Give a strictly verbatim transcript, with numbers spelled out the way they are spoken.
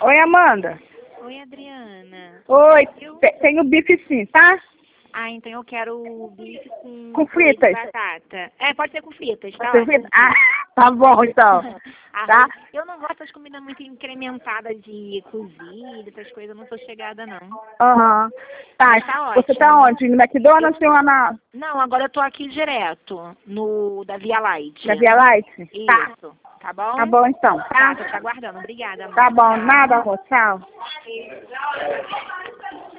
Oi, Amanda. Oi, Adriana. Oi, Eu... te- tem o bife sim, tá? Ah, então eu quero o bife com, Com purê de fritas. batata. É, pode ser com fritas, tá? Você ótimo. vê? Ah, tá bom então. Arroz. Tá? Eu não gosto das comidas muito incrementadas de cozida, essas coisas, eu não sou chegada, não. Aham. Tá, Mas tá você tá ótimo. onde? No McDonald's ou na Não, agora eu tô aqui direto, no da Via Light. na Via Light? Tá. Isso, tá bom? Tá bom então, Tá, tá? tô te aguardando. Obrigada, amor. Tá bom, Tchau. nada, amor. Tchau.